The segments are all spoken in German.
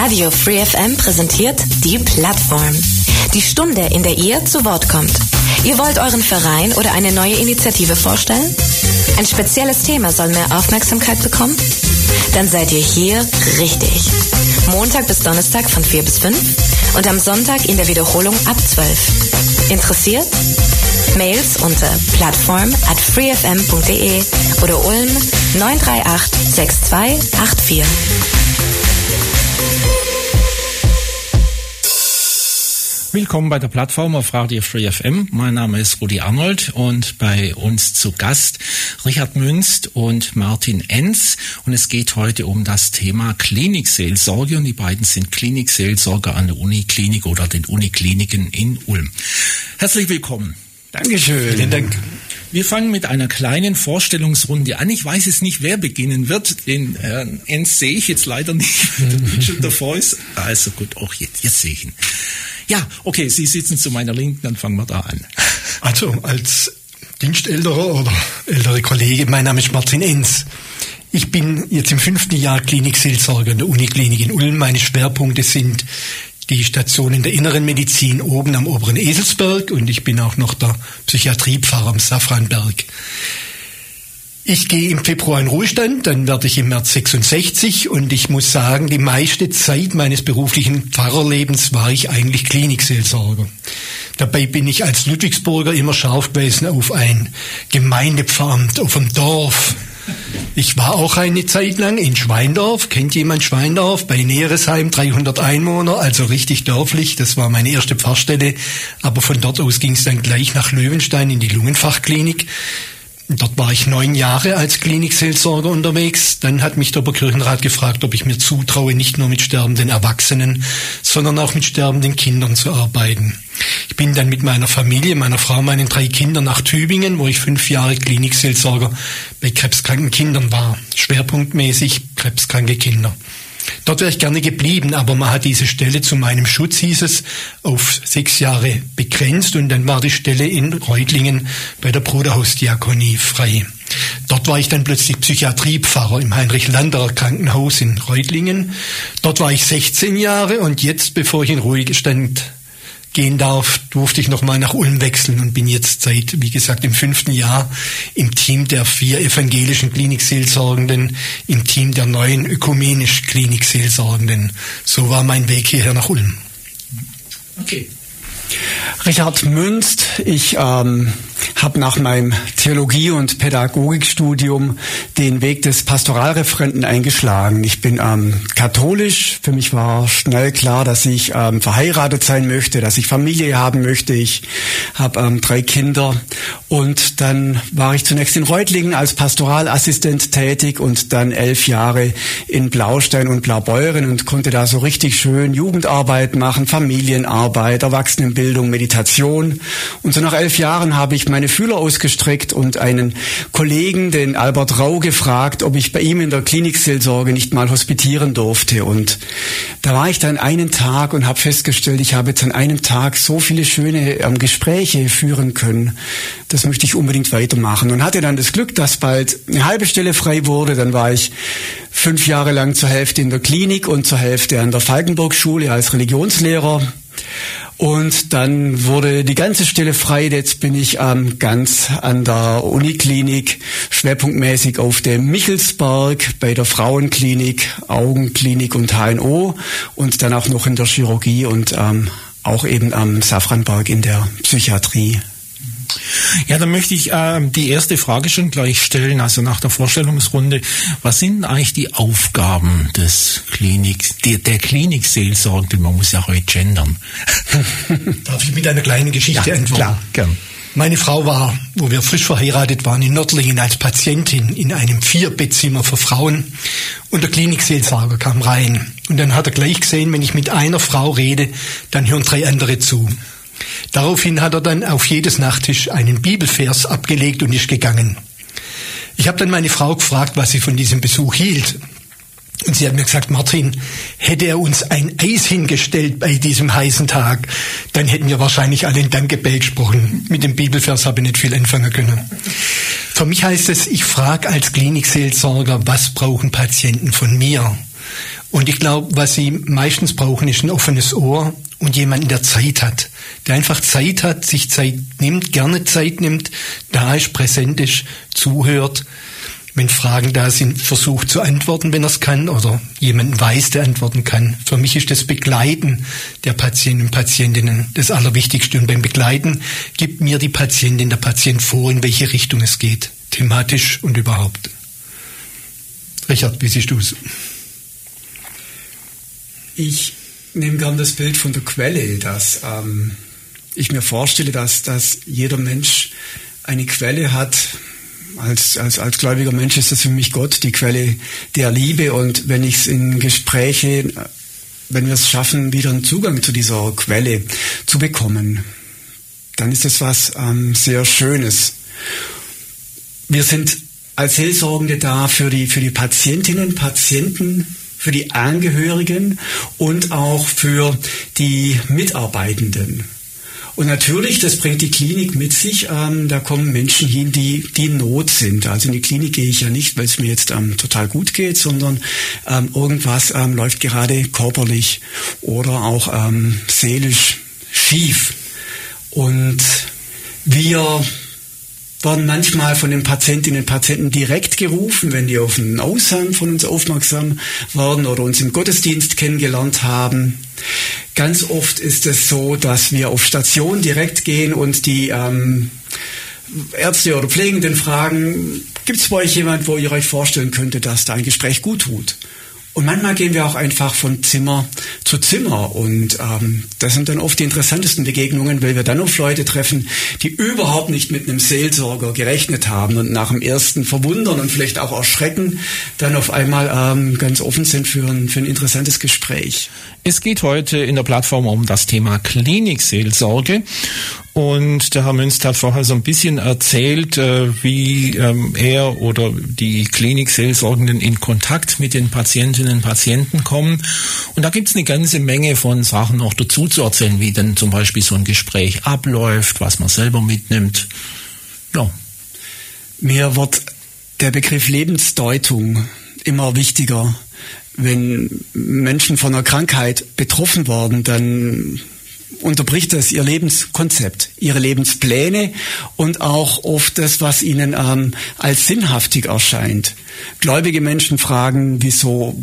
Radio Free FM präsentiert die Plattform. Die Stunde, in der ihr zu Wort kommt. Ihr wollt euren Verein oder eine neue Initiative vorstellen? Ein spezielles Thema soll mehr Aufmerksamkeit bekommen? Dann seid ihr hier richtig. Montag bis Donnerstag von 4 bis 5 und am Sonntag in der Wiederholung ab 12. Interessiert? Mails unter plattform@freefm.de oder Ulm 938 6284. Willkommen bei der Plattform auf Radio Free FM. Mein Name ist Rudi Arnold und bei uns zu Gast Richard Münst und Martin Enz. Und es geht heute um das Thema Klinikseelsorge und die beiden sind Klinikseelsorger an der Uniklinik oder den Unikliniken in Ulm. Herzlich willkommen. Dankeschön. Vielen Dank. Wir fangen mit einer kleinen Vorstellungsrunde an. Ich weiß jetzt nicht, wer beginnen wird. Den Herrn Enz sehe ich jetzt leider nicht, der Bildschirm davor ist. Also gut, auch jetzt sehe ich ihn. Ja, okay, Sie sitzen zu meiner Linken, dann fangen wir da an. Also als Dienstälterer oder ältere Kollege, mein Name ist Martin Enz. Ich bin jetzt im 5. Jahr Klinikseelsorger in der Uniklinik in Ulm. Meine Schwerpunkte sind die Stationen der Inneren Medizin oben am oberen Eselsberg und ich bin auch noch der Psychiatriepfarrer am Safranberg. Ich gehe im Februar in Ruhestand, dann werde ich im März 66 und ich muss sagen, die meiste Zeit meines beruflichen Pfarrerlebens war ich eigentlich Klinikseelsorger. Dabei bin ich als Ludwigsburger immer scharf gewesen auf ein Gemeindepfarramt auf dem Dorf. Ich war auch eine Zeit lang in Schweindorf. Kennt jemand Schweindorf? Bei Neresheim, 300 Einwohner, also richtig dörflich. Das war meine erste Pfarrstelle. Aber von dort aus ging es dann gleich nach Löwenstein in die Lungenfachklinik. Dort war ich 9 Jahre als Klinikseelsorger unterwegs. Dann hat mich der Oberkirchenrat gefragt, ob ich mir zutraue, nicht nur mit sterbenden Erwachsenen, sondern auch mit sterbenden Kindern zu arbeiten. Ich bin dann mit meiner Familie, meiner Frau, meinen 3 Kindern nach Tübingen, wo ich 5 Jahre Klinikseelsorger bei krebskranken Kindern war. Schwerpunktmäßig krebskranke Kinder. Dort wäre ich gerne geblieben, aber man hat diese Stelle zu meinem Schutz, hieß es, auf 6 Jahre begrenzt und dann war die Stelle in Reutlingen bei der Bruderhausdiakonie frei. Dort war ich dann plötzlich Psychiatriepfarrer im Heinrich-Landerer Krankenhaus in Reutlingen. Dort war ich 16 Jahre und jetzt, bevor ich in Ruhestand gehen darf, durfte ich nochmal nach Ulm wechseln und bin jetzt seit, wie gesagt, im 5. Jahr im Team der 4 evangelischen Klinikseelsorgenden, im Team der 9 ökumenisch Klinikseelsorgenden. So war mein Weg hierher nach Ulm. Okay. Richard Münst, ich habe nach meinem Theologie- und Pädagogikstudium den Weg des Pastoralreferenten eingeschlagen. Ich bin katholisch. Für mich war schnell klar, dass ich verheiratet sein möchte, dass ich Familie haben möchte. Ich habe 3 Kinder. Und dann war ich zunächst in Reutlingen als Pastoralassistent tätig und dann 11 Jahre in Blaustein und Blaubeuren und konnte da so richtig schön Jugendarbeit machen, Familienarbeit, Erwachsenenbildung, Meditation. Und so nach 11 Jahren habe ich meine Fühler ausgestreckt und einen Kollegen, den Albert Rau, gefragt, ob ich bei ihm in der Klinikseelsorge nicht mal hospitieren durfte. Und da war ich dann einen Tag und habe festgestellt, ich habe jetzt an einem Tag so viele schöne Gespräche führen können. Das möchte ich unbedingt weitermachen. Und hatte dann das Glück, dass bald eine halbe Stelle frei wurde. Dann war ich 5 Jahre lang zur Hälfte in der Klinik und zur Hälfte an der Falkenburg-Schule als Religionslehrer. Und dann wurde die ganze Stelle frei. Jetzt bin ich ganz an der Uniklinik, schwerpunktmäßig auf dem Michelsberg, bei der Frauenklinik, Augenklinik und HNO und dann auch noch in der Chirurgie und auch eben am Safranberg in der Psychiatrie. Ja, dann möchte ich die erste Frage schon gleich stellen, also nach der Vorstellungsrunde. Was sind eigentlich die Aufgaben der Klinikseelsorge? Man muss ja heute gendern. Darf ich mit einer kleinen Geschichte antworten? Klar, gern. Meine Frau war, wo wir frisch verheiratet waren, in Nördlingen als Patientin in einem 4-Bettzimmer für Frauen und der Klinikseelsorger kam rein. Und dann hat er gleich gesehen, wenn ich mit einer Frau rede, dann hören 3 andere zu. Daraufhin hat er dann auf jedes Nachttisch einen Bibelvers abgelegt und ist gegangen. Ich habe dann meine Frau gefragt, was sie von diesem Besuch hielt. Und sie hat mir gesagt, Martin, hätte er uns ein Eis hingestellt bei diesem heißen Tag, dann hätten wir wahrscheinlich alle in Dankgebet gesprochen. Mit dem Bibelvers habe ich nicht viel anfangen können. Für mich heißt es, ich frage als Klinikseelsorger, was brauchen Patienten von mir? Und ich glaube, was sie meistens brauchen, ist ein offenes Ohr und jemanden, der Zeit hat. Der einfach Zeit hat, sich Zeit nimmt, gerne Zeit nimmt, da ist, präsent ist, zuhört. Wenn Fragen da sind, versucht zu antworten, wenn er es kann, oder jemanden weiß, der antworten kann. Für mich ist das Begleiten der Patienten und Patientinnen das Allerwichtigste. Und beim Begleiten gibt mir die Patientin, der Patient vor, in welche Richtung es geht. Thematisch und überhaupt. Richard, wie siehst du es? Ich nehme gern das Bild von der Quelle, dass ich mir vorstelle, dass jeder Mensch eine Quelle hat. Als gläubiger Mensch ist das für mich Gott, die Quelle der Liebe. Und wenn ich es in Gespräche, wenn wir es schaffen, wieder einen Zugang zu dieser Quelle zu bekommen, dann ist das was sehr Schönes. Wir sind als Seelsorgende da für die Patientinnen, Patienten, für die Angehörigen und auch für die Mitarbeitenden. Und natürlich, das bringt die Klinik mit sich, da kommen Menschen hin, die in Not sind. Also in die Klinik gehe ich ja nicht, weil es mir jetzt total gut geht, sondern irgendwas läuft gerade körperlich oder auch seelisch schief. Und wir werden manchmal von den Patientinnen und Patienten direkt gerufen, wenn die auf einen Aushang von uns aufmerksam werden oder uns im Gottesdienst kennengelernt haben. Ganz oft ist es so, dass wir auf Station direkt gehen und die Ärzte oder Pflegenden fragen, gibt es bei euch jemand, wo ihr euch vorstellen könntet, dass da ein Gespräch gut tut? Und manchmal gehen wir auch einfach von Zimmer zu Zimmer und das sind dann oft die interessantesten Begegnungen, weil wir dann auf Leute treffen, die überhaupt nicht mit einem Seelsorger gerechnet haben und nach dem ersten Verwundern und vielleicht auch Erschrecken dann auf einmal ganz offen sind für ein interessantes Gespräch. Es geht heute in der Plattform um das Thema Klinikseelsorge. Und der Herr Münst hat vorher so ein bisschen erzählt, wie er oder die Klinikseelsorgenden in Kontakt mit den Patientinnen und Patienten kommen. Und da gibt's eine ganze Menge von Sachen noch dazu zu erzählen, wie denn zum Beispiel so ein Gespräch abläuft, was man selber mitnimmt. Ja. Mir wird der Begriff Lebensdeutung immer wichtiger. Wenn Menschen von einer Krankheit betroffen werden, dann unterbricht das ihr Lebenskonzept, ihre Lebenspläne und auch oft das, was ihnen als sinnhaftig erscheint. Gläubige Menschen fragen, wieso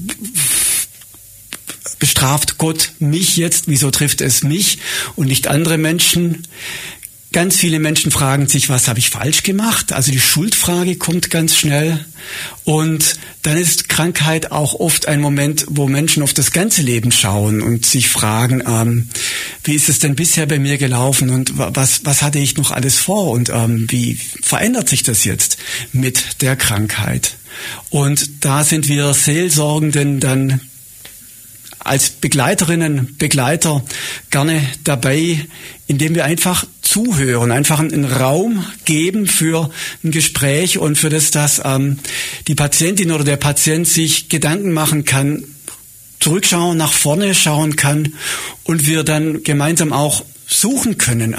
bestraft Gott mich jetzt, wieso trifft es mich und nicht andere Menschen? Ganz viele Menschen fragen sich, was habe ich falsch gemacht? Also die Schuldfrage kommt ganz schnell. Und dann ist Krankheit auch oft ein Moment, wo Menschen auf das ganze Leben schauen und sich fragen, wie ist es denn bisher bei mir gelaufen und was hatte ich noch alles vor und wie verändert sich das jetzt mit der Krankheit? Und da sind wir Seelsorgenden dann als Begleiterinnen, Begleiter gerne dabei, indem wir einfach zuhören, einfach einen Raum geben für ein Gespräch und für das, dass die Patientin oder der Patient sich Gedanken machen kann, zurückschauen, nach vorne schauen kann und wir dann gemeinsam auch suchen können,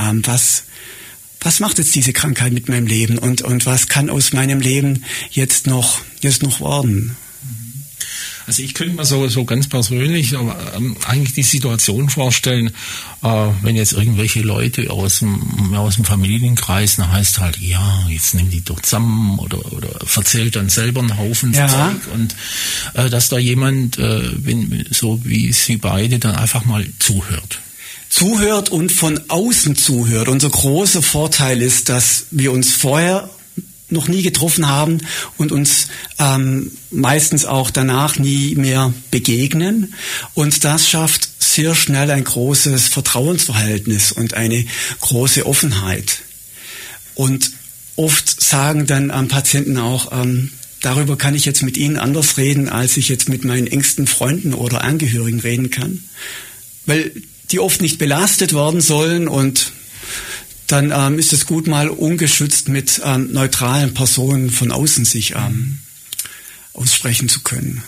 was macht jetzt diese Krankheit mit meinem Leben und was kann aus meinem Leben jetzt noch werden. Also ich könnte mir so ganz persönlich eigentlich die Situation vorstellen, wenn jetzt irgendwelche Leute aus dem Familienkreis, dann heißt halt, ja, jetzt nimm die doch zusammen oder verzählt dann selber einen Haufen Zeug und dass da jemand, so wie Sie beide, dann einfach mal zuhört und von außen zuhört. Unser großer Vorteil ist, dass wir uns vorher noch nie getroffen haben und uns meistens auch danach nie mehr begegnen. Und das schafft sehr schnell ein großes Vertrauensverhältnis und eine große Offenheit. Und oft sagen dann Patienten auch, darüber kann ich jetzt mit Ihnen anders reden, als ich jetzt mit meinen engsten Freunden oder Angehörigen reden kann. Weil die oft nicht belastet werden sollen und dann ist es gut, mal ungeschützt mit neutralen Personen von außen sich aussprechen zu können.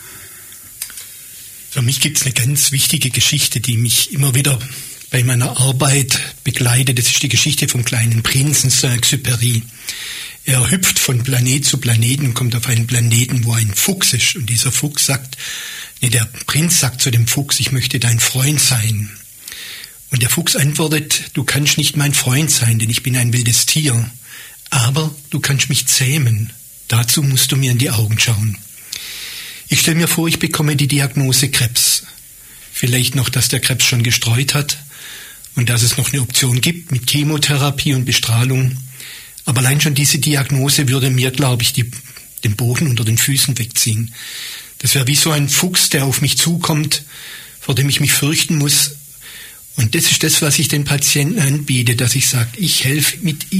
Für mich gibt es eine ganz wichtige Geschichte, die mich immer wieder bei meiner Arbeit begleitet. Das ist die Geschichte vom kleinen Prinzen Saint-Exupéry. Er hüpft von Planet zu Planeten und kommt auf einen Planeten, wo ein Fuchs ist. Und dieser Fuchs sagt, Der Prinz sagt zu dem Fuchs, ich möchte dein Freund sein. Und der Fuchs antwortet, du kannst nicht mein Freund sein, denn ich bin ein wildes Tier. Aber du kannst mich zähmen. Dazu musst du mir in die Augen schauen. Ich stelle mir vor, ich bekomme die Diagnose Krebs. Vielleicht noch, dass der Krebs schon gestreut hat und dass es noch eine Option gibt mit Chemotherapie und Bestrahlung. Aber allein schon diese Diagnose würde mir, glaube ich, den Boden unter den Füßen wegziehen. Das wäre wie so ein Fuchs, der auf mich zukommt, vor dem ich mich fürchten muss. Und das ist das, was ich den Patienten anbiete, dass ich sage, ich helfe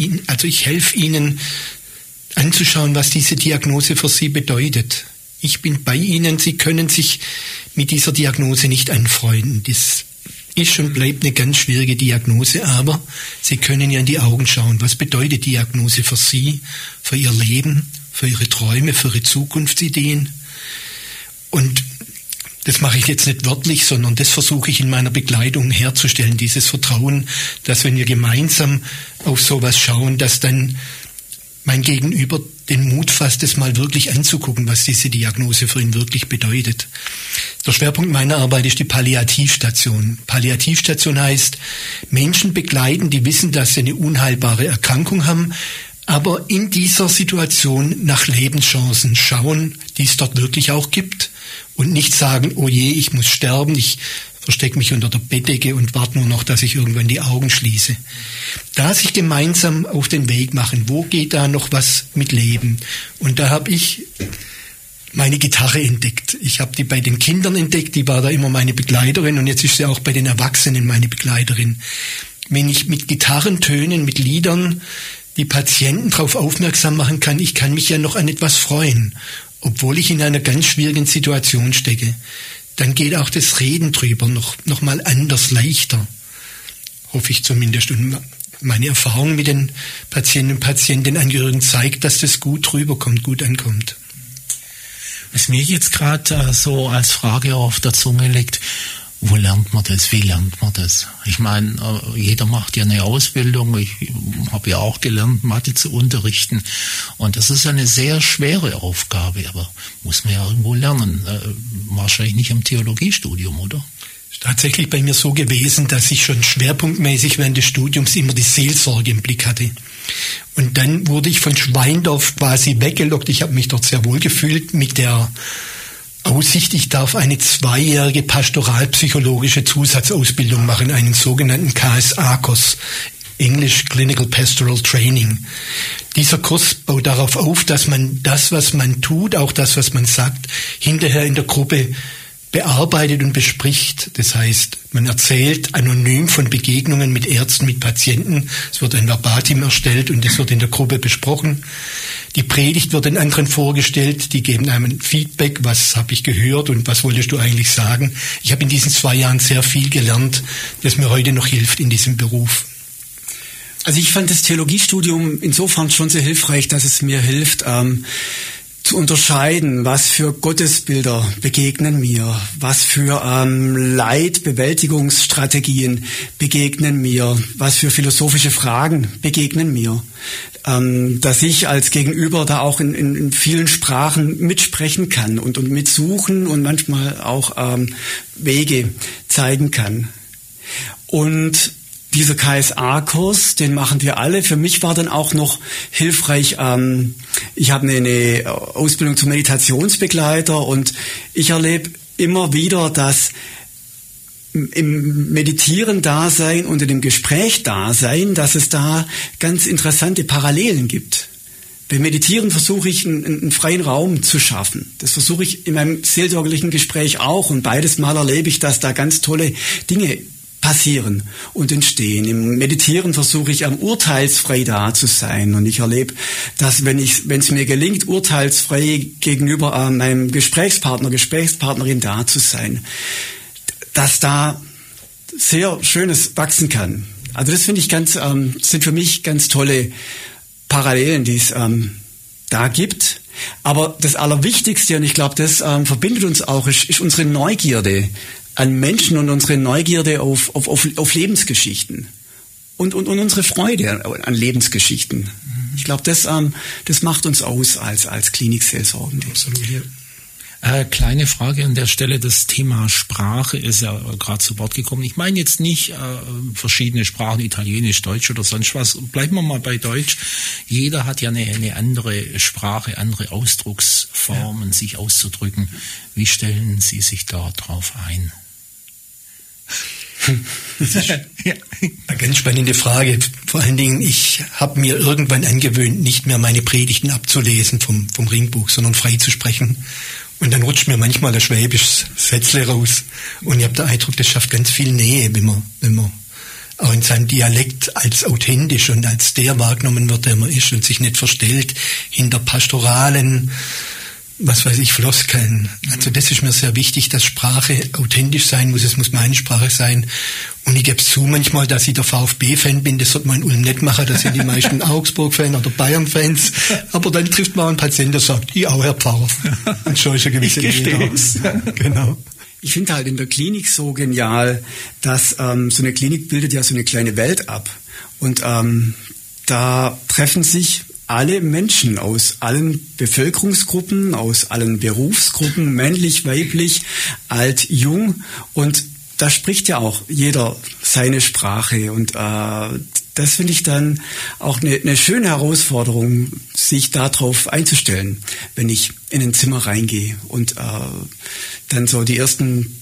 ihnen anzuschauen, was diese Diagnose für sie bedeutet. Ich bin bei ihnen, sie können sich mit dieser Diagnose nicht anfreunden. Das ist und bleibt eine ganz schwierige Diagnose, aber sie können ja in die Augen schauen. Was bedeutet Diagnose für sie, für ihr Leben, für ihre Träume, für ihre Zukunftsideen? Und das mache ich jetzt nicht wörtlich, sondern das versuche ich in meiner Begleitung herzustellen, dieses Vertrauen, dass wenn wir gemeinsam auf sowas schauen, dass dann mein Gegenüber den Mut fasst, es mal wirklich anzugucken, was diese Diagnose für ihn wirklich bedeutet. Der Schwerpunkt meiner Arbeit ist die Palliativstation. Palliativstation heißt, Menschen begleiten, die wissen, dass sie eine unheilbare Erkrankung haben, aber in dieser Situation nach Lebenschancen schauen, die es dort wirklich auch gibt und nicht sagen, oh je, ich muss sterben, ich verstecke mich unter der Bettdecke und warte nur noch, dass ich irgendwann die Augen schließe. Da sich gemeinsam auf den Weg machen, wo geht da noch was mit Leben? Und da habe ich meine Gitarre entdeckt. Ich habe die bei den Kindern entdeckt, die war da immer meine Begleiterin und jetzt ist sie auch bei den Erwachsenen meine Begleiterin. Wenn ich mit Gitarrentönen, mit Liedern die Patienten darauf aufmerksam machen kann, ich kann mich ja noch an etwas freuen, obwohl ich in einer ganz schwierigen Situation stecke, dann geht auch das Reden drüber noch mal anders, leichter. Hoffe ich zumindest. Und meine Erfahrung mit den Patienten und Patientenangehörigen zeigt, dass das gut rüberkommt, gut ankommt. Was mir jetzt gerade so als Frage auf der Zunge liegt, wo lernt man das? Wie lernt man das? Ich meine, jeder macht ja eine Ausbildung. Ich habe ja auch gelernt, Mathe zu unterrichten. Und das ist eine sehr schwere Aufgabe, aber muss man ja irgendwo lernen. Wahrscheinlich nicht im Theologiestudium, oder? Es ist tatsächlich bei mir so gewesen, dass ich schon schwerpunktmäßig während des Studiums immer die Seelsorge im Blick hatte. Und dann wurde ich von Schweindorf quasi weggelockt. Ich habe mich dort sehr wohl gefühlt mit der Aussicht, ich darf eine 2-jährige pastoralpsychologische Zusatzausbildung machen, einen sogenannten KSA-Kurs, English Clinical Pastoral Training. Dieser Kurs baut darauf auf, dass man das, was man tut, auch das, was man sagt, hinterher in der Gruppe bearbeitet und bespricht. Das heißt, man erzählt anonym von Begegnungen mit Ärzten, mit Patienten. Es wird ein Verbatim erstellt und es wird in der Gruppe besprochen. Die Predigt wird den anderen vorgestellt, die geben einem Feedback, was habe ich gehört und was wolltest du eigentlich sagen. Ich habe in diesen 2 Jahren sehr viel gelernt, das mir heute noch hilft in diesem Beruf. Also ich fand das Theologiestudium insofern schon sehr hilfreich, dass es mir hilft, zu unterscheiden, was für Gottesbilder begegnen mir, was für Leidbewältigungsstrategien begegnen mir, was für philosophische Fragen begegnen mir, dass ich als Gegenüber da auch in vielen Sprachen mitsprechen kann und mitsuchen und manchmal auch Wege zeigen kann. Und dieser KSA-Kurs, den machen wir alle. Für mich war dann auch noch hilfreich, ich habe eine Ausbildung zum Meditationsbegleiter und ich erlebe immer wieder, dass im Meditieren-Dasein und in dem Gespräch-Dasein, dass es da ganz interessante Parallelen gibt. Beim Meditieren versuche ich, einen freien Raum zu schaffen. Das versuche ich in meinem seelsorgerlichen Gespräch auch und beides Mal erlebe ich, dass da ganz tolle Dinge passieren und entstehen. Im Meditieren versuche ich, urteilsfrei da zu sein. Und ich erlebe, dass wenn es mir gelingt, urteilsfrei gegenüber meinem Gesprächspartnerin da zu sein, dass da sehr Schönes wachsen kann. Also das finde ich sind für mich ganz tolle Parallelen, die es da gibt. Aber das Allerwichtigste, und ich glaube, das verbindet uns auch, ist unsere Neugierde an Menschen und unsere Neugierde auf Lebensgeschichten und unsere Freude an Lebensgeschichten. Ich glaube, das macht uns aus als Klinikseelsorgende. Absolut, ja. Kleine Frage an der Stelle, das Thema Sprache ist ja gerade zu Wort gekommen. Ich meine jetzt nicht verschiedene Sprachen, Italienisch, Deutsch oder sonst was. Bleiben wir mal bei Deutsch. Jeder hat ja eine andere Sprache, andere Ausdrucksformen, sich auszudrücken. Wie stellen Sie sich da drauf ein? Das ist eine ganz spannende Frage. Vor allen Dingen, ich habe mir irgendwann angewöhnt, nicht mehr meine Predigten abzulesen vom Ringbuch, sondern frei zu sprechen. Und dann rutscht mir manchmal ein schwäbisches Sätzle raus. Und ich habe den Eindruck, das schafft ganz viel Nähe, wenn man auch in seinem Dialekt als authentisch und als der wahrgenommen wird, der man ist und sich nicht verstellt hinter pastoralen, was weiß ich, Floskeln. Also das ist mir sehr wichtig, dass Sprache authentisch sein muss. Es muss meine Sprache sein. Und ich gebe es zu manchmal, dass ich der VfB-Fan bin. Das sollte man in Ulm nicht machen. Da sind die meisten Augsburg-Fan oder Bayern-Fans. Aber dann trifft man einen Patienten, der sagt, ich auch, Herr Pfarrer. Und schon ist eine gewisse Nähe da. Genau. Ich finde halt in der Klinik so genial, dass so eine Klinik bildet ja so eine kleine Welt ab. Und da treffen sich alle Menschen aus allen Bevölkerungsgruppen, aus allen Berufsgruppen, männlich, weiblich, alt, jung. Und da spricht ja auch jeder seine Sprache. Und das finde ich dann auch eine schöne Herausforderung, sich darauf einzustellen, wenn ich in ein Zimmer reingehe. Und dann so die ersten,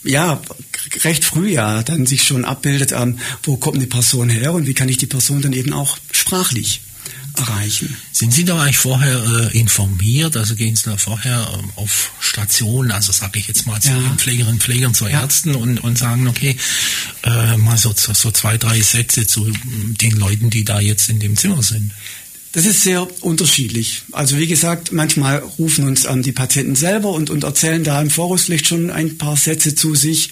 recht früh dann sich schon abbildet, wo kommt eine Person her und wie kann ich die Person dann eben auch sprachlich erreichen. Sind Sie da eigentlich vorher informiert? Also gehen Sie da vorher auf Stationen, also sage ich jetzt mal zu den Pflegerinnen und Pflegern, zu Ärzten und sagen, okay, mal so 2, 3 Sätze zu den Leuten, die da jetzt in dem Zimmer sind? Das ist sehr unterschiedlich. Also wie gesagt, manchmal rufen uns die Patienten selber und erzählen da im Voraus vielleicht schon ein paar Sätze zu sich.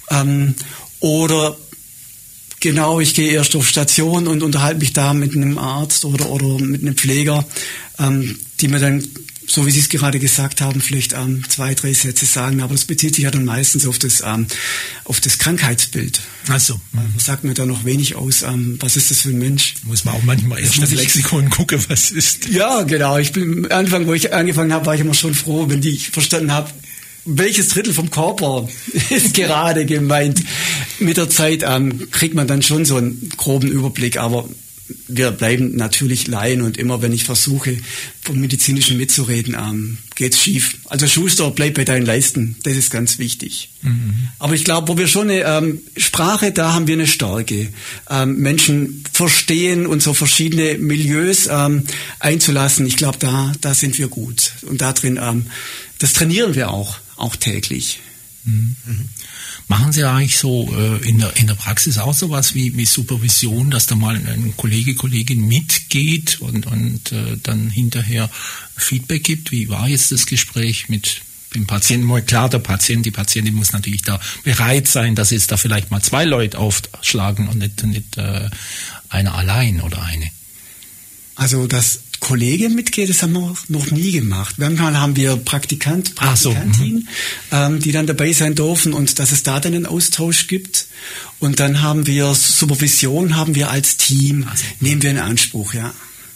Oder genau, ich gehe erst auf Station und unterhalte mich da mit einem Arzt oder mit einem Pfleger, die mir dann, so wie Sie es gerade gesagt haben, vielleicht 2, 3 Sätze sagen. Aber das bezieht sich ja dann meistens auf das Krankheitsbild. Ach so. Das sagt mir da noch wenig aus, was ist das für ein Mensch. Muss man auch manchmal erst ins Lexikon gucken, was ist. Ja, genau. Am Anfang, wo ich angefangen habe, war ich immer schon froh, wenn ich verstanden habe, welches Drittel vom Körper ist gerade gemeint. Mit der Zeit kriegt man dann schon so einen groben Überblick, aber wir bleiben natürlich Laien und immer, wenn ich versuche, vom Medizinischen mitzureden, geht's schief. Also Schuster, bleib bei deinen Leisten, das ist ganz wichtig. Mhm. Aber ich glaube, wo wir schon eine Sprache, da haben wir eine Stärke. Menschen verstehen und so verschiedene Milieus einzulassen, ich glaube, da sind wir gut. Und da drin, das trainieren wir auch täglich. Mhm. Machen Sie eigentlich so in der Praxis auch sowas wie Supervision, dass da mal ein Kollegin mitgeht und dann hinterher Feedback gibt? Wie war jetzt das Gespräch mit dem Patienten? Klar, die Patientin muss natürlich da bereit sein, dass jetzt da vielleicht mal 2 Leute aufschlagen und nicht einer allein oder eine. Also das Kollege mitgeht, das haben wir noch nie gemacht. Manchmal haben wir Praktikantin, die dann dabei sein dürfen und dass es da dann einen Austausch gibt. Und dann haben wir Supervision, haben wir als Team, nehmen wir in Anspruch, ja.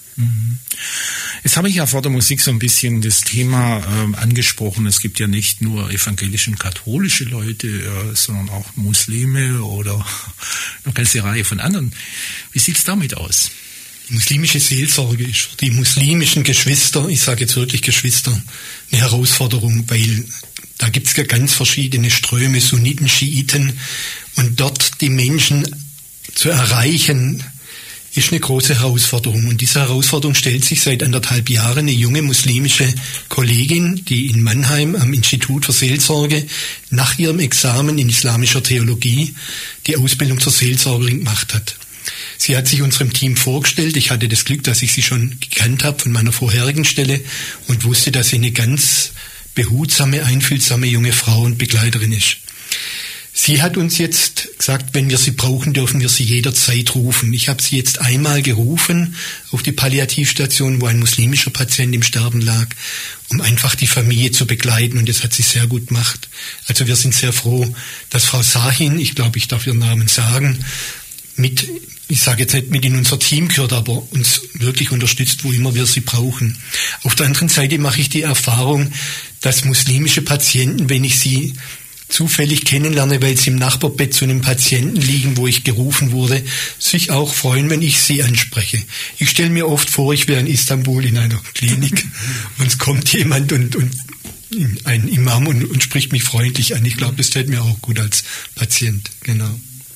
Jetzt habe ich ja vor der Musik so ein bisschen das Thema angesprochen. Es gibt ja nicht nur evangelische und katholische Leute, sondern auch Muslime oder eine ganze Reihe von anderen. Wie sieht es damit aus? Muslimische Seelsorge ist für die muslimischen Geschwister, ich sage jetzt wirklich Geschwister, eine Herausforderung, weil da gibt es ja ganz verschiedene Ströme, Sunniten, Schiiten, und dort die Menschen zu erreichen, ist eine große Herausforderung. Und diese Herausforderung stellt sich seit 1,5 Jahren eine junge muslimische Kollegin, die in Mannheim am Institut für Seelsorge nach ihrem Examen in islamischer Theologie die Ausbildung zur Seelsorgerin gemacht hat. Sie hat sich unserem Team vorgestellt. Ich hatte das Glück, dass ich sie schon gekannt habe von meiner vorherigen Stelle und wusste, dass sie eine ganz behutsame, einfühlsame junge Frau und Begleiterin ist. Sie hat uns jetzt gesagt, wenn wir sie brauchen, dürfen wir sie jederzeit rufen. Ich habe sie jetzt einmal gerufen auf die Palliativstation, wo ein muslimischer Patient im Sterben lag, um einfach die Familie zu begleiten, und das hat sie sehr gut gemacht. Also wir sind sehr froh, dass Frau Sahin, ich glaube, ich darf ihren Namen sagen, mit ich sage jetzt nicht mit in unser Team gehört, aber uns wirklich unterstützt, wo immer wir sie brauchen. Auf der anderen Seite mache ich die Erfahrung, dass muslimische Patienten, wenn ich sie zufällig kennenlerne, weil sie im Nachbarbett zu einem Patienten liegen, wo ich gerufen wurde, sich auch freuen, wenn ich sie anspreche. Ich stelle mir oft vor, ich wäre in Istanbul in einer Klinik und es kommt jemand und ein Imam und spricht mich freundlich an. Ich glaube, das täte mir auch gut als Patient. Genau.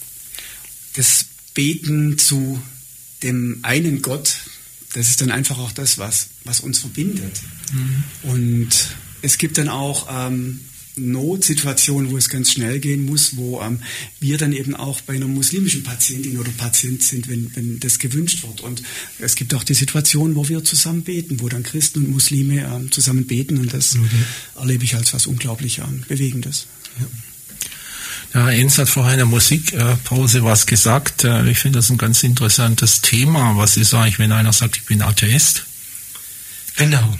Das Beten zu dem einen Gott, das ist dann einfach auch das, was uns verbindet. Mhm. Und es gibt dann auch Notsituationen, wo es ganz schnell gehen muss, wo wir dann eben auch bei einer muslimischen Patientin oder Patient sind, wenn das gewünscht wird. Und es gibt auch die Situation, wo wir zusammen beten, wo dann Christen und Muslime zusammen beten, und das erlebe ich als was unglaublich Bewegendes. Ja, Enz hat vorher in der Musikpause was gesagt. Ich finde das ein ganz interessantes Thema. Was ist eigentlich, wenn einer sagt, ich bin Atheist? Genau.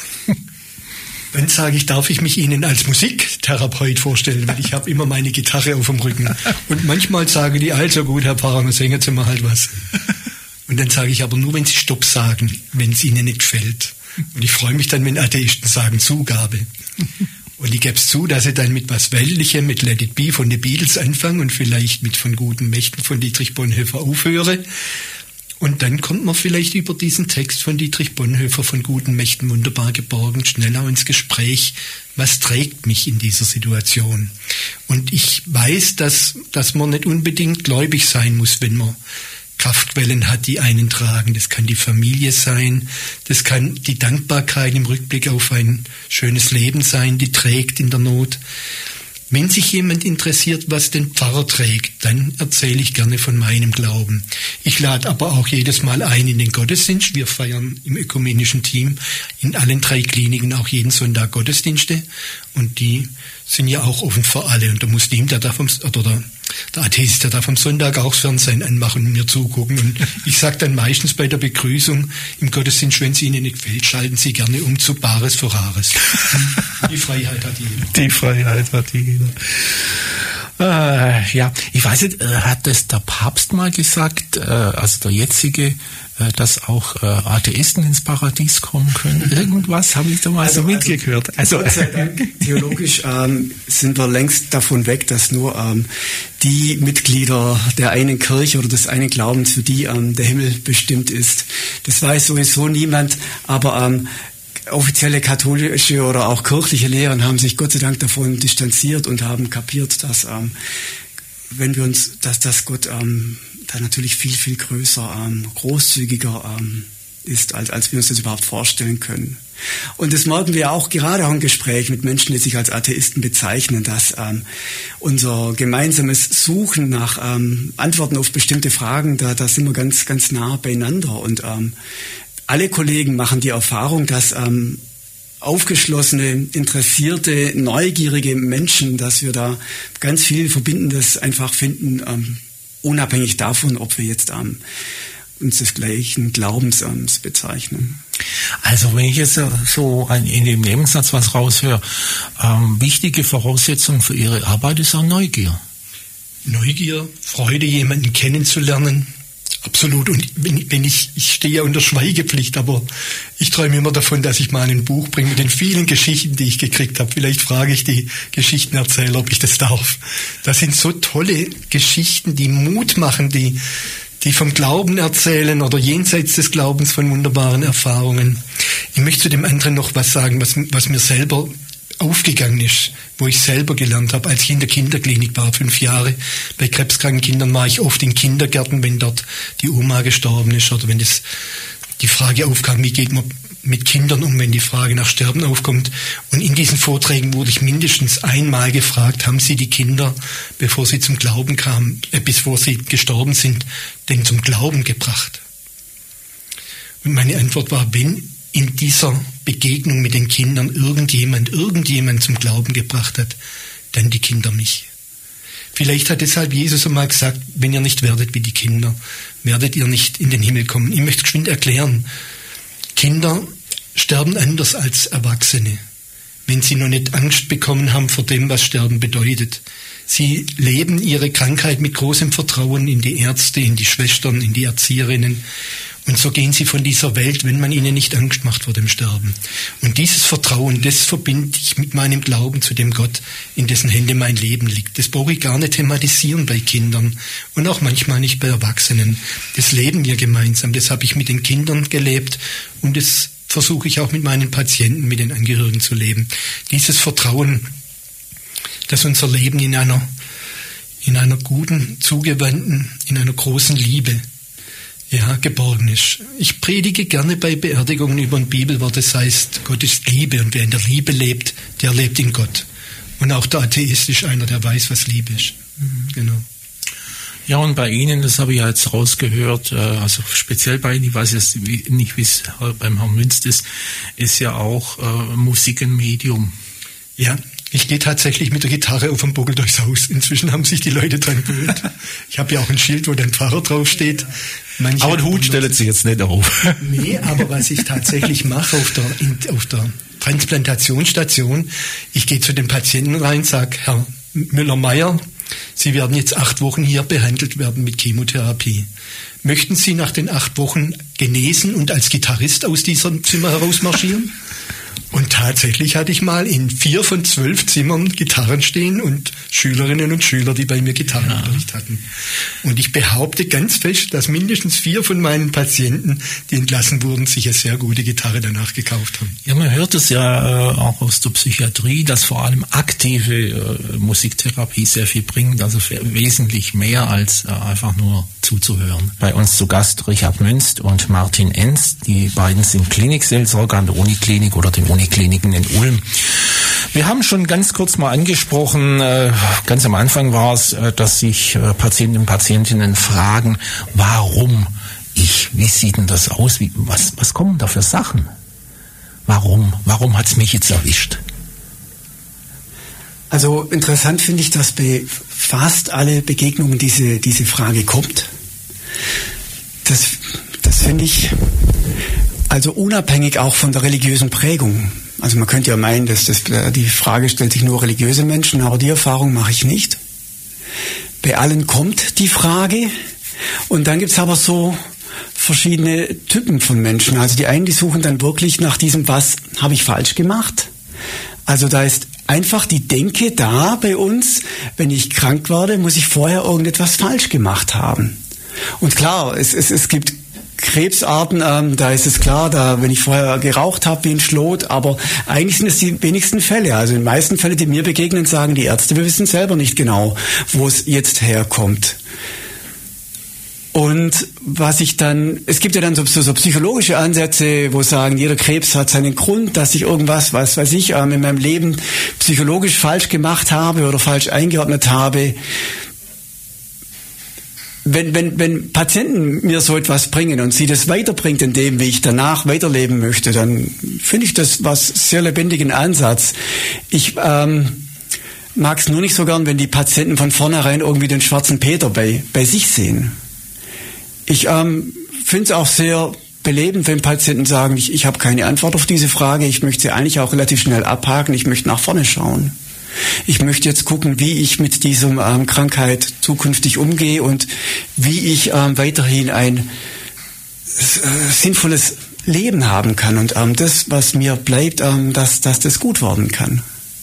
Dann sage ich, darf ich mich Ihnen als Musiktherapeut vorstellen, weil ich habe immer meine Gitarre auf dem Rücken. Und manchmal sagen die, also gut, Herr Pfarrer, dann singen Sie mal halt was. Und dann sage ich aber nur, wenn Sie Stopp sagen, wenn es Ihnen nicht gefällt. Und ich freue mich dann, wenn Atheisten sagen Zugabe. Und ich gebe es zu, dass ich dann mit was Weltlichem, mit Let It Be von den Beatles anfange und vielleicht mit Von guten Mächten von Dietrich Bonhoeffer aufhöre. Und dann kommt man vielleicht über diesen Text von Dietrich Bonhoeffer, von guten Mächten wunderbar geborgen, schneller ins Gespräch. Was trägt mich in dieser Situation? Und ich weiß, dass man nicht unbedingt gläubig sein muss, wenn man Kraftquellen hat, die einen tragen. Das kann die Familie sein, das kann die Dankbarkeit im Rückblick auf ein schönes Leben sein, die trägt in der Not. Wenn sich jemand interessiert, was den Pfarrer trägt, dann erzähle ich gerne von meinem Glauben. Ich lade aber auch jedes Mal ein in den Gottesdienst. Wir feiern im ökumenischen Team in allen 3 Kliniken auch jeden Sonntag Gottesdienste. Und die sind ja auch offen für alle. Und der Muslim, der Atheist, der darf am Sonntag auch das Fernsehen anmachen und mir zugucken. Und ich sage dann meistens bei der Begrüßung im Gottesdienst, wenn es Ihnen nicht gefällt, schalten Sie gerne um zu Bares für Rares. Die Freiheit hat jeder. Die Freiheit hat jeder. Ja, ich weiß nicht, hat das der Papst mal gesagt, also der jetzige, dass auch Atheisten ins Paradies kommen können? Irgendwas habe ich da mal so mitgehört. Also Gott sei Dank, theologisch sind wir längst davon weg, dass nur die Mitglieder der einen Kirche oder des einen Glaubens, für die der Himmel bestimmt ist. Das weiß sowieso niemand, aber offizielle katholische oder auch kirchliche Lehren haben sich Gott sei Dank davon distanziert und haben kapiert, dass dass Gott da natürlich viel, viel größer, großzügiger ist, als wir uns das überhaupt vorstellen können. Und das merken wir auch gerade auch im Gespräch mit Menschen, die sich als Atheisten bezeichnen, dass unser gemeinsames Suchen nach Antworten auf bestimmte Fragen, da sind wir ganz, ganz nah beieinander. Und alle Kollegen machen die Erfahrung, dass aufgeschlossene, interessierte, neugierige Menschen, dass wir da ganz viel Verbindendes einfach finden, unabhängig davon, ob wir jetzt uns des gleichen Glaubens bezeichnen. Also wenn ich jetzt so in dem Nebensatz was raushöre, wichtige Voraussetzung für Ihre Arbeit ist auch Neugier. Neugier, Freude, jemanden kennenzulernen. Absolut. Und wenn ich stehe ja unter Schweigepflicht, aber ich träume immer davon, dass ich mal ein Buch bringe mit den vielen Geschichten, die ich gekriegt habe. Vielleicht frage ich die Geschichtenerzähler, ob ich das darf. Das sind so tolle Geschichten, die Mut machen, die vom Glauben erzählen oder jenseits des Glaubens von wunderbaren Erfahrungen. Ich möchte zu dem anderen noch was sagen, was mir selber aufgegangen ist, wo ich selber gelernt habe, als ich in der Kinderklinik war, 5 Jahre. Bei krebskranken Kindern war ich oft in Kindergärten, wenn dort die Oma gestorben ist oder wenn die Frage aufkam, wie geht man mit Kindern um, wenn die Frage nach Sterben aufkommt. Und in diesen Vorträgen wurde ich mindestens einmal gefragt, haben Sie die Kinder, bevor sie zum Glauben kamen, bevor sie gestorben sind, denn zum Glauben gebracht? Und meine Antwort war, wenn in dieser Begegnung mit den Kindern irgendjemand zum Glauben gebracht hat, dann die Kinder mich. Vielleicht hat deshalb Jesus einmal gesagt, wenn ihr nicht werdet wie die Kinder, werdet ihr nicht in den Himmel kommen. Ich möchte geschwind erklären, Kinder sterben anders als Erwachsene. wenn sie noch nicht Angst bekommen haben vor dem, was Sterben bedeutet. Sie leben ihre Krankheit mit großem Vertrauen in die Ärzte, in die Schwestern, in die Erzieherinnen. Und so gehen sie von dieser Welt, wenn man ihnen nicht Angst macht vor dem Sterben. Und dieses Vertrauen, das verbinde ich mit meinem Glauben zu dem Gott, in dessen Hände mein Leben liegt. Das brauche ich gar nicht thematisieren bei Kindern und auch manchmal nicht bei Erwachsenen. Das leben wir gemeinsam, das habe ich mit den Kindern gelebt und das versuche ich auch mit meinen Patienten, mit den Angehörigen zu leben. Dieses Vertrauen, dass unser Leben in einer guten, zugewandten, in einer großen Liebe geborgen ist. Ich predige gerne bei Beerdigungen über ein Bibelwort, das heißt, Gott ist Liebe und wer in der Liebe lebt, der lebt in Gott. Und auch der Atheist ist einer, der weiß, was Liebe ist. Genau. Ja, und bei Ihnen, das habe ich jetzt rausgehört, also speziell bei Ihnen, ich weiß jetzt nicht, wie es beim Herrn Münst ist ja auch Musik ein Medium. Ja, ich gehe tatsächlich mit der Gitarre auf dem Buckel durchs Haus. Inzwischen haben sich die Leute dran gewöhnt. Ich habe ja auch ein Schild, wo der Pfarrer draufsteht. Aber den Hut stellt sich jetzt nicht auf. Nee, aber was ich tatsächlich mache auf der Transplantationsstation, ich gehe zu den Patienten rein, sage, Herr Müller-Meyer, Sie werden jetzt 8 Wochen hier behandelt werden mit Chemotherapie. Möchten Sie nach den 8 Wochen genesen und als Gitarrist aus diesem Zimmer herausmarschieren? Und tatsächlich hatte ich mal in 4 von 12 Zimmern Gitarren stehen und Schülerinnen und Schüler, die bei mir Gitarrenunterricht hatten. Und ich behaupte ganz fest, dass mindestens 4 von meinen Patienten, die entlassen wurden, sich eine sehr gute Gitarre danach gekauft haben. Ja, man hört es ja auch aus der Psychiatrie, dass vor allem aktive Musiktherapie sehr viel bringt, also wesentlich mehr als einfach nur zuzuhören. Bei uns zu Gast Richard Münst und Martin Enz. Die beiden sind Klinikseelsorger an der Uniklinik oder den Unikliniken in Ulm. Wir haben schon ganz kurz mal angesprochen, ganz am Anfang war es, dass sich Patienten und Patientinnen fragen, warum ich? Wie sieht denn das aus? Was kommen da für Sachen? Warum hat es mich jetzt erwischt? Also interessant finde ich, dass bei fast alle Begegnungen diese Frage kommt. Das finde ich, also unabhängig auch von der religiösen Prägung. Also man könnte ja meinen, dass die Frage stellt sich nur religiöse Menschen, aber die Erfahrung mache ich nicht. Bei allen kommt die Frage und dann gibt es aber so verschiedene Typen von Menschen. Also die einen, die suchen dann wirklich nach diesem, was habe ich falsch gemacht? Also da ist einfach die Denke da bei uns, wenn ich krank werde, muss ich vorher irgendetwas falsch gemacht haben. Und klar, es gibt Krebsarten, da ist es klar, wenn ich vorher geraucht habe wie ein Schlot, aber eigentlich sind es die wenigsten Fälle. Also in den meisten Fällen, die mir begegnen, sagen die Ärzte, wir wissen selber nicht genau, wo es jetzt herkommt. Und es gibt ja dann so psychologische Ansätze, wo sagen, jeder Krebs hat seinen Grund, dass ich irgendwas, was weiß ich, in meinem Leben psychologisch falsch gemacht habe oder falsch eingeordnet habe. Wenn Patienten mir so etwas bringen und sie das weiterbringt in dem, wie ich danach weiterleben möchte, dann finde ich das was sehr lebendigen Ansatz. Ich mag es nur nicht so gern, wenn die Patienten von vornherein irgendwie den schwarzen Peter bei sich sehen. Ich finde es auch sehr belebend, wenn Patienten sagen, ich habe keine Antwort auf diese Frage, ich möchte sie eigentlich auch relativ schnell abhaken, ich möchte nach vorne schauen. Ich möchte jetzt gucken, wie ich mit dieser Krankheit zukünftig umgehe und wie ich weiterhin ein sinnvolles Leben haben kann und das, was mir bleibt, dass das gut werden kann.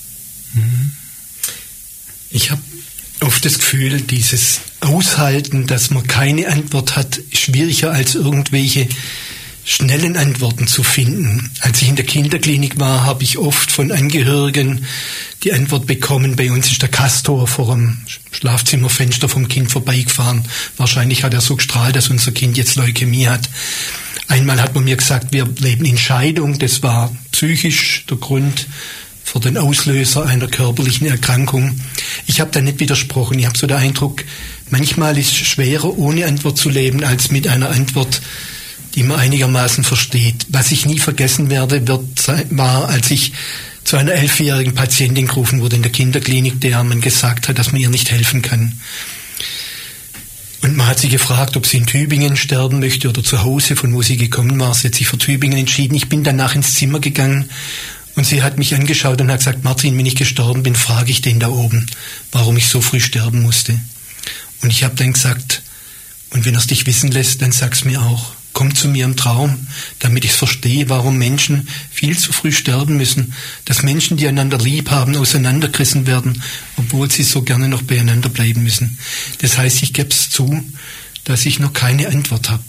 Ich habe oft das Gefühl, dieses Aushalten, dass man keine Antwort hat, schwieriger als irgendwelche schnellen Antworten zu finden. Als ich in der Kinderklinik war, habe ich oft von Angehörigen die Antwort bekommen, bei uns ist der Kastor vor dem Schlafzimmerfenster vom Kind vorbeigefahren. Wahrscheinlich hat er so gestrahlt, dass unser Kind jetzt Leukämie hat. Einmal hat man mir gesagt, wir leben in Scheidung. Das war psychisch der Grund für den Auslöser einer körperlichen Erkrankung. Ich habe da nicht widersprochen. Ich habe so den Eindruck, manchmal ist es schwerer, ohne Antwort zu leben, als mit einer Antwort, die man einigermaßen versteht. Was ich nie vergessen werde, war, als ich zu einer 11-jährigen Patientin gerufen wurde in der Kinderklinik, der man gesagt hat, dass man ihr nicht helfen kann. Und man hat sie gefragt, ob sie in Tübingen sterben möchte oder zu Hause, von wo sie gekommen war. Sie hat sich für Tübingen entschieden. Ich bin danach ins Zimmer gegangen Und sie hat mich angeschaut und hat gesagt, Martin, wenn ich gestorben bin, frage ich den da oben, warum ich so früh sterben musste. Und ich habe dann gesagt, und wenn er es dich wissen lässt, dann sag's mir auch. Komm zu mir im Traum, damit ich verstehe, warum Menschen viel zu früh sterben müssen, dass Menschen, die einander lieb haben, auseinandergerissen werden, obwohl sie so gerne noch beieinander bleiben müssen. Das heißt, ich gebe es zu, dass ich noch keine Antwort habe.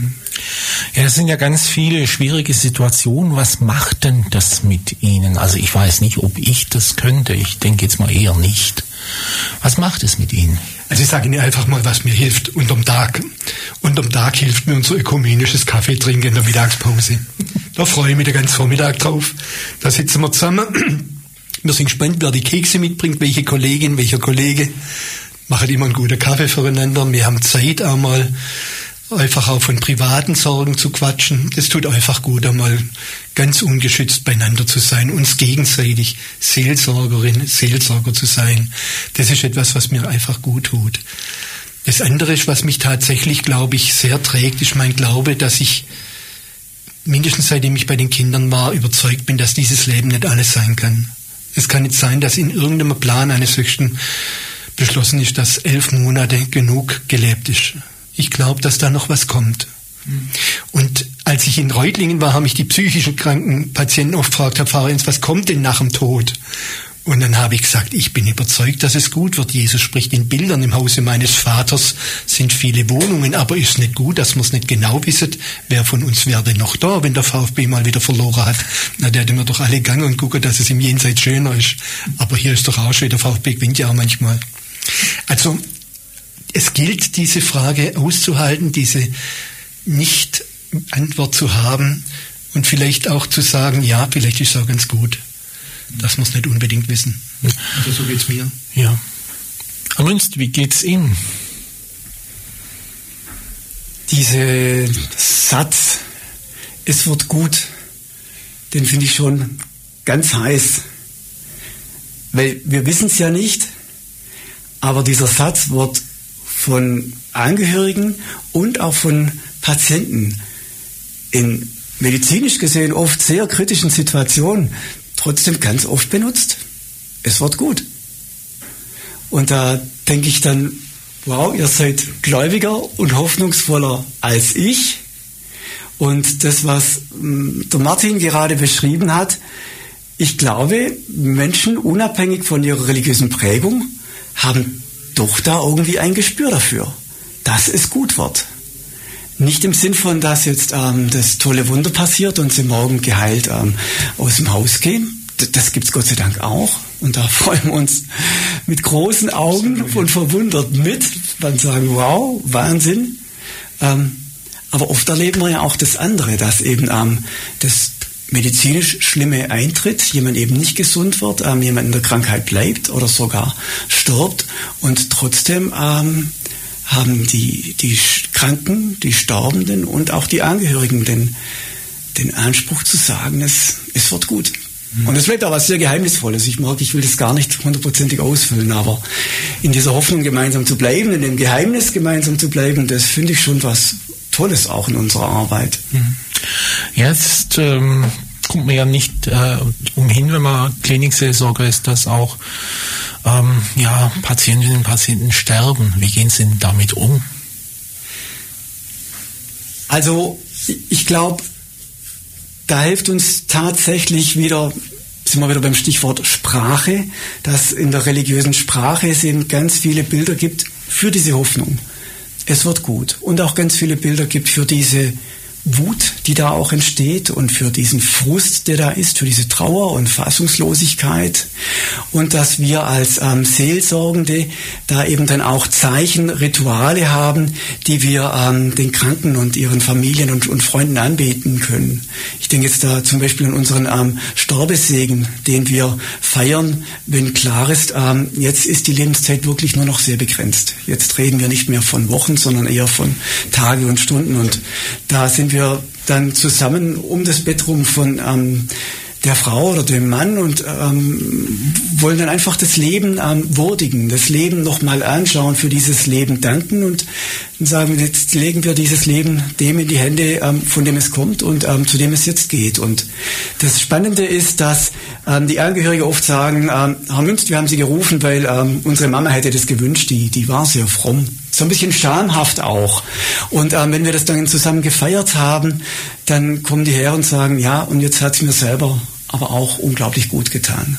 Ja, das sind ja ganz viele schwierige Situationen. Was macht denn das mit Ihnen? Also ich weiß nicht, ob ich das könnte. Ich denke jetzt mal eher nicht. Was macht es mit Ihnen? Also ich sage Ihnen einfach mal, was mir hilft unterm Tag. Unterm Tag hilft mir unser ökumenisches Kaffee trinken in der Mittagspause. Da freue ich mich den ganzen Vormittag drauf. Da sitzen wir zusammen. Wir sind gespannt, wer die Kekse mitbringt, welche Kollegin, welcher Kollege. Machen immer einen guten Kaffee füreinander. Wir haben Zeit auch mal einfach auch von privaten Sorgen zu quatschen. Das tut einfach gut, einmal ganz ungeschützt beieinander zu sein, uns gegenseitig Seelsorgerin, Seelsorger zu sein. Das ist etwas, was mir einfach gut tut. Das andere ist, was mich tatsächlich, glaube ich, sehr trägt, ist mein Glaube, dass ich, mindestens seitdem ich bei den Kindern war, überzeugt bin, dass dieses Leben nicht alles sein kann. Es kann nicht sein, dass in irgendeinem Plan eines Höchsten beschlossen ist, dass 11 Monate genug gelebt ist. Ich glaube, dass da noch was kommt. Und als ich in Reutlingen war, haben mich die psychisch kranken Patienten oft gefragt, Herr Pfarrer Enz, was kommt denn nach dem Tod? Und dann habe ich gesagt, ich bin überzeugt, dass es gut wird. Jesus spricht in Bildern, im Hause meines Vaters sind viele Wohnungen, aber ist nicht gut, dass man es nicht genau wisset, wer von uns wäre denn noch da, wenn der VfB mal wieder verloren hat. Na, der hätte mir doch alle gegangen und gucken, dass es im Jenseits schöner ist. Aber hier ist doch auch schön, der VfB gewinnt ja auch manchmal. Also, es gilt, diese Frage auszuhalten, diese Nicht-Antwort zu haben und vielleicht auch zu sagen, ja, vielleicht ist es auch ganz gut, dass wir es nicht unbedingt wissen. Also so geht's mir. Ja. Herr Münst, wie geht's Ihnen? Dieser Satz, es wird gut, den finde ich schon ganz heiß. Weil wir wissen es ja nicht, aber dieser Satz wird von Angehörigen und auch von Patienten in medizinisch gesehen oft sehr kritischen Situationen trotzdem ganz oft benutzt. Es wird gut. Und da denke ich dann, wow, ihr seid gläubiger und hoffnungsvoller als ich. Und das, was der Martin gerade beschrieben hat, ich glaube, Menschen, unabhängig von ihrer religiösen Prägung, haben doch da irgendwie ein Gespür dafür, dass es gut wird. Nicht im Sinn von, dass jetzt das tolle Wunder passiert und sie morgen geheilt aus dem Haus gehen. Das gibt es Gott sei Dank auch. Und da freuen wir uns mit großen Augen und verwundert mit, dann sagen, wow, Wahnsinn. Aber oft erleben wir ja auch das andere, dass eben das medizinisch Schlimme eintritt, jemand eben nicht gesund wird, jemand in der Krankheit bleibt oder sogar stirbt und trotzdem haben die Kranken, die Sterbenden und auch die Angehörigen den Anspruch zu sagen, es wird gut. Und es bleibt auch was sehr Geheimnisvolles. Ich will das gar nicht hundertprozentig ausfüllen, aber in dieser Hoffnung gemeinsam zu bleiben, in dem Geheimnis gemeinsam zu bleiben, das finde ich schon was Tolles auch in unserer Arbeit. Jetzt kommt man ja nicht umhin, wenn man Klinikseelsorger ist, dass auch Patientinnen und Patienten sterben. Wie gehen Sie denn damit um? Also ich glaube, da hilft uns tatsächlich sind wir wieder beim Stichwort Sprache, dass in der religiösen Sprache es eben ganz viele Bilder gibt für diese Hoffnung. Es wird gut. Und auch ganz viele Bilder gibt für diese Wut, die da auch entsteht und für diesen Frust, der da ist, für diese Trauer und Fassungslosigkeit und dass wir als Seelsorgende da eben dann auch Zeichen, Rituale haben, die wir den Kranken und ihren Familien und Freunden anbieten können. Ich denke jetzt da zum Beispiel an unseren Sterbesegen, den wir feiern, wenn klar ist, jetzt ist die Lebenszeit wirklich nur noch sehr begrenzt. Jetzt reden wir nicht mehr von Wochen, sondern eher von Tage und Stunden und da sind wir dann zusammen um das Bett rum von der Frau oder dem Mann und wollen dann einfach das Leben würdigen, das Leben nochmal anschauen, für dieses Leben danken und sagen, jetzt legen wir dieses Leben dem in die Hände, von dem es kommt und zu dem es jetzt geht. Und das Spannende ist, dass die Angehörigen oft sagen, Herr Münst, wir haben Sie gerufen, weil unsere Mama hätte das gewünscht, die war sehr fromm. So ein bisschen schamhaft auch. Und wenn wir das dann zusammen gefeiert haben, dann kommen die her und sagen, ja, und jetzt hat es mir selber aber auch unglaublich gut getan.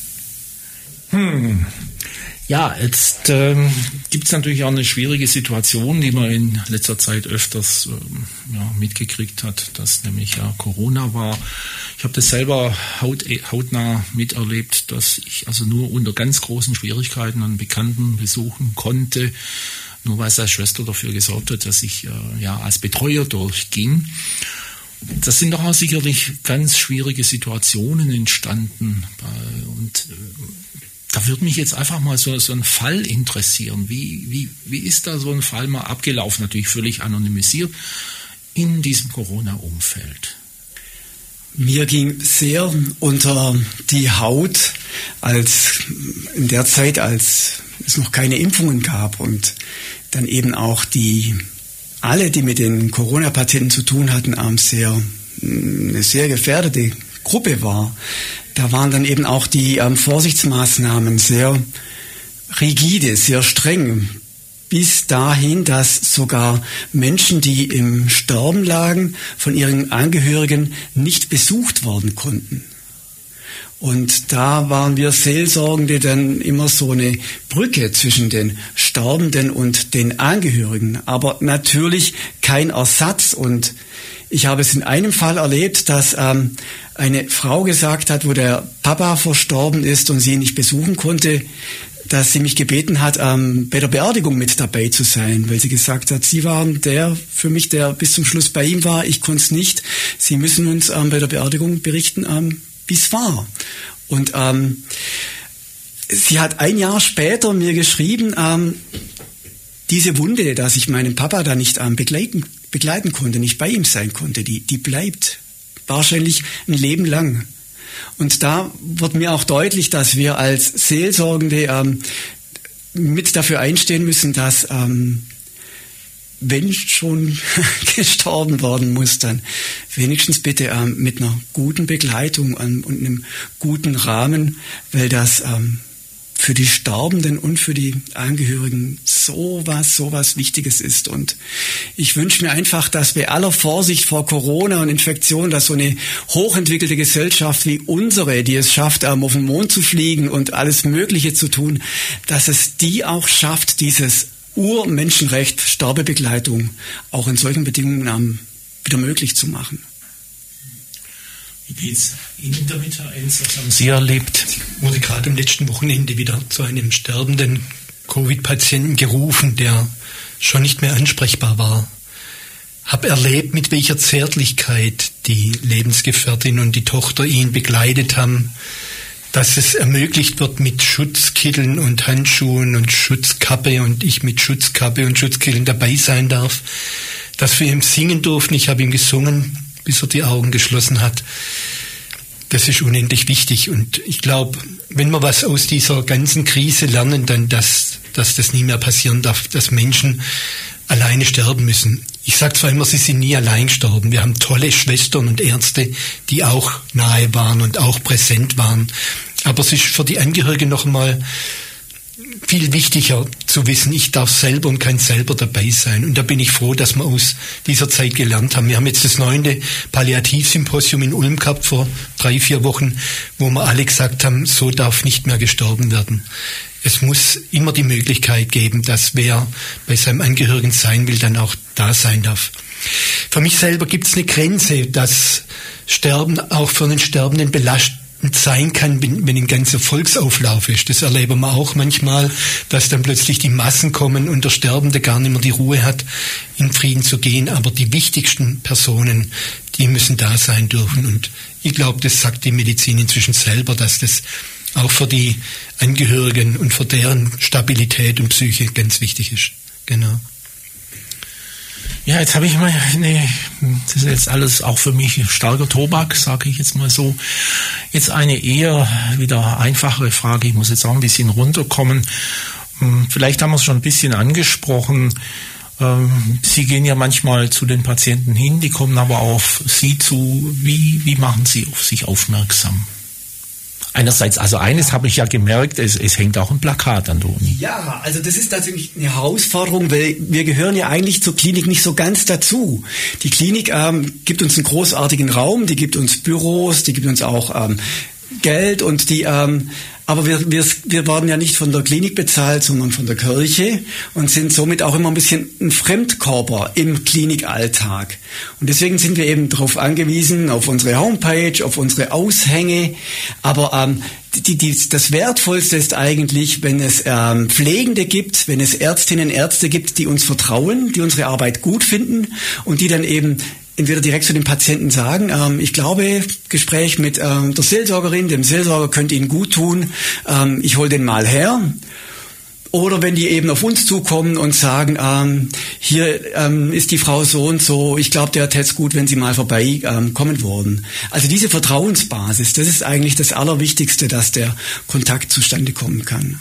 Ja, jetzt gibt es natürlich auch eine schwierige Situation, die man in letzter Zeit öfters mitgekriegt hat, dass nämlich Corona war. Ich habe das selber hautnah miterlebt, dass ich also nur unter ganz großen Schwierigkeiten einen Bekannten besuchen konnte, nur weil seine Schwester dafür gesorgt hat, dass ich als Betreuer durchging. Das sind doch auch sicherlich ganz schwierige Situationen entstanden. Und da würde mich jetzt einfach mal so ein Fall interessieren. Wie ist da so ein Fall mal abgelaufen? Natürlich völlig anonymisiert in diesem Corona-Umfeld. Mir ging sehr unter die Haut, in der Zeit, als es noch keine Impfungen gab und dann eben auch alle, die mit den Corona-Patienten zu tun hatten, eine sehr gefährdete Gruppe war. Da waren dann eben auch die Vorsichtsmaßnahmen sehr rigide, sehr streng. Bis dahin, dass sogar Menschen, die im Sterben lagen, von ihren Angehörigen nicht besucht werden konnten. Und da waren wir Seelsorgende dann immer so eine Brücke zwischen den Sterbenden und den Angehörigen. Aber natürlich kein Ersatz. Und ich habe es in einem Fall erlebt, dass eine Frau gesagt hat, wo der Papa verstorben ist und sie ihn nicht besuchen konnte, dass sie mich gebeten hat, bei der Beerdigung mit dabei zu sein, weil sie gesagt hat, sie waren für mich, der bis zum Schluss bei ihm war, ich konnte es nicht. Sie müssen uns bei der Beerdigung berichten, wie es war. Und sie hat ein Jahr später mir geschrieben, diese Wunde, dass ich meinen Papa da nicht begleiten konnte, nicht bei ihm sein konnte, die bleibt wahrscheinlich ein Leben lang. Und da wird mir auch deutlich, dass wir als Seelsorgende mit dafür einstehen müssen, dass wenn schon gestorben worden muss, dann wenigstens bitte mit einer guten Begleitung und einem guten Rahmen, weil das für die Sterbenden und für die Angehörigen sowas Wichtiges ist. Und ich wünsche mir einfach, dass bei aller Vorsicht vor Corona und Infektion, dass so eine hochentwickelte Gesellschaft wie unsere, die es schafft, auf den Mond zu fliegen und alles Mögliche zu tun, dass es die auch schafft, dieses Urmenschenrecht, Sterbebegleitung auch in solchen Bedingungen wieder möglich zu machen. Wie geht's Ihnen damit, Herr Enz? Was haben Sie erlebt? Ich wurde gerade am letzten Wochenende wieder zu einem sterbenden Covid-Patienten gerufen, der schon nicht mehr ansprechbar war. Hab erlebt, mit welcher Zärtlichkeit die Lebensgefährtin und die Tochter ihn begleitet haben, dass es ermöglicht wird mit Schutzkitteln und Handschuhen und Schutzkappe und ich mit Schutzkappe und Schutzkitteln dabei sein darf, dass wir ihm singen durften. Ich habe ihm gesungen, bis er die Augen geschlossen hat. Das ist unendlich wichtig. Und ich glaube, wenn wir was aus dieser ganzen Krise lernen, dann, dass das nie mehr passieren darf, dass Menschen alleine sterben müssen. Ich sage zwar immer, sie sind nie allein gestorben. Wir haben tolle Schwestern und Ärzte, die auch nahe waren und auch präsent waren. Aber es ist für die Angehörigen noch einmal viel wichtiger zu wissen, ich darf selber und kann selber dabei sein. Und da bin ich froh, dass wir aus dieser Zeit gelernt haben. Wir haben jetzt das 9. Palliativsymposium in Ulm gehabt vor 3-4 Wochen, wo wir alle gesagt haben, so darf nicht mehr gestorben werden. Es muss immer die Möglichkeit geben, dass wer bei seinem Angehörigen sein will, dann auch da sein darf. Für mich selber gibt es eine Grenze, dass Sterben auch für einen Sterbenden belastend sein kann, wenn ein ganzer Volksauflauf ist. Das erleben wir auch manchmal, dass dann plötzlich die Massen kommen und der Sterbende gar nicht mehr die Ruhe hat, in Frieden zu gehen. Aber die wichtigsten Personen, die müssen da sein dürfen. Und ich glaube, das sagt die Medizin inzwischen selber, dass das auch für die Angehörigen und für deren Stabilität und Psyche ganz wichtig ist. Genau. Ja, jetzt habe ich mal, das ist jetzt alles auch für mich starker Tobak, sage ich jetzt mal so. Jetzt eine eher wieder einfachere Frage, ich muss jetzt auch ein bisschen runterkommen. Vielleicht haben wir es schon ein bisschen angesprochen. Sie gehen ja manchmal zu den Patienten hin, die kommen aber auf Sie zu. Wie machen Sie auf sich aufmerksam? Einerseits, also eines habe ich ja gemerkt, es hängt auch ein Plakat an der Uni. Ja, also das ist tatsächlich eine Herausforderung, weil wir gehören ja eigentlich zur Klinik nicht so ganz dazu. Die Klinik gibt uns einen großartigen Raum, die gibt uns Büros, die gibt uns auch Geld und die aber wir werden ja nicht von der Klinik bezahlt, sondern von der Kirche und sind somit auch immer ein bisschen ein Fremdkörper im Klinikalltag. Und deswegen sind wir eben darauf angewiesen, auf unsere Homepage, auf unsere Aushänge. Aber das Wertvollste ist eigentlich, wenn es Pflegende gibt, wenn es Ärztinnen, Ärzte gibt, die uns vertrauen, die unsere Arbeit gut finden und die dann eben entweder direkt zu den Patienten sagen, ich glaube, Gespräch mit der Seelsorgerin, dem Seelsorger könnte Ihnen gut tun, ich hole den mal her. Oder wenn die eben auf uns zukommen und sagen, hier ist die Frau so und so, ich glaube, der täte es gut, wenn Sie mal vorbei kommen würden. Also diese Vertrauensbasis, das ist eigentlich das Allerwichtigste, dass der Kontakt zustande kommen kann.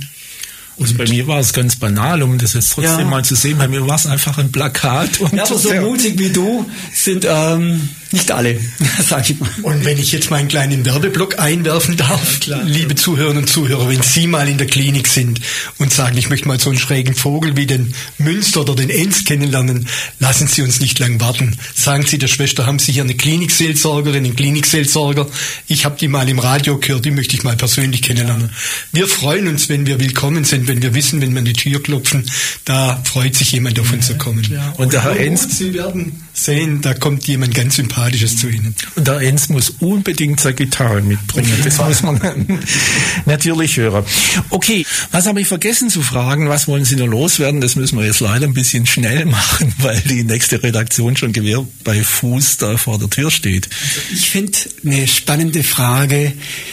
Und bei mir war es ganz banal, um das jetzt trotzdem mal zu sehen. Bei mir war es einfach ein Plakat. Und ja, aber so mutig wie du sind nicht alle, sag ich mal. Und wenn ich jetzt meinen kleinen Werbeblock einwerfen darf, liebe Zuhörerinnen und Zuhörer, wenn Sie mal in der Klinik sind und sagen, ich möchte mal so einen schrägen Vogel wie den Münster oder den Enz kennenlernen, lassen Sie uns nicht lang warten. Sagen Sie der Schwester, haben Sie hier eine Klinikseelsorgerin, einen Klinikseelsorger? Ich habe die mal im Radio gehört, die möchte ich mal persönlich kennenlernen. Wir freuen uns, wenn wir willkommen sind, wenn wir wissen, wenn wir an die Tür klopfen, da freut sich jemand auf uns zu kommen. Ja. Und der Herr Enz, Sie werden sehen, da kommt jemand ganz Sympathisches zu Ihnen. Und der Enz muss unbedingt seine Gitarre mitbringen. Das muss man natürlich hören. Okay, was habe ich vergessen zu fragen? Was wollen Sie noch loswerden? Das müssen wir jetzt leider ein bisschen schnell machen, weil die nächste Redaktion schon Gewehr bei Fuß da vor der Tür steht. Also ich finde eine spannende Frage.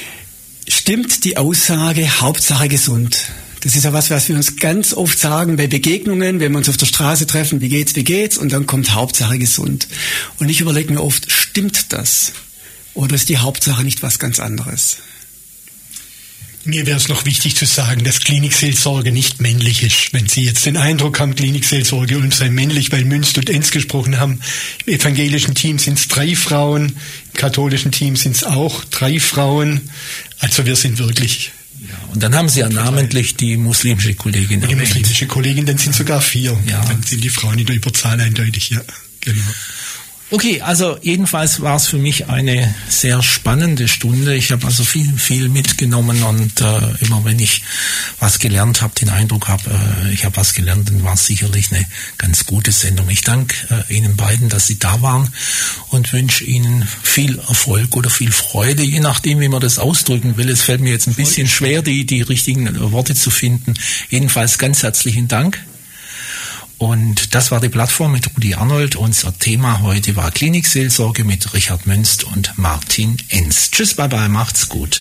Stimmt die Aussage, Hauptsache gesund? Das ist ja was wir uns ganz oft sagen bei Begegnungen, wenn wir uns auf der Straße treffen, wie geht's? Und dann kommt Hauptsache gesund. Und ich überlege mir oft, stimmt das? Oder ist die Hauptsache nicht was ganz anderes? Mir wäre es noch wichtig zu sagen, dass Klinikseelsorge nicht männlich ist. Wenn Sie jetzt den Eindruck haben, Klinikseelsorge Ulm sei männlich, weil Münster und Enz gesprochen haben, im evangelischen Team sind es 3 Frauen, im katholischen Team sind es auch 3 Frauen. Also wir sind wirklich... Ja, und dann haben Sie ja namentlich die muslimische Kollegin. Die muslimische Kollegin, dann sind sogar 4. Ja. Dann sind die Frauen in der Überzahl eindeutig, ja. Genau. Okay, also jedenfalls war es für mich eine sehr spannende Stunde. Ich habe also viel mitgenommen und immer wenn ich was gelernt habe, den Eindruck habe, ich habe was gelernt, dann war es sicherlich eine ganz gute Sendung. Ich danke Ihnen beiden, dass Sie da waren und wünsche Ihnen viel Erfolg oder viel Freude, je nachdem, wie man das ausdrücken will. Es fällt mir jetzt ein bisschen schwer, die richtigen Worte zu finden. Jedenfalls ganz herzlichen Dank. Und das war die Plattform mit Rudi Arnold. Unser Thema heute war Klinikseelsorge mit Richard Münst und Martin Enz. Tschüss, bye bye, macht's gut.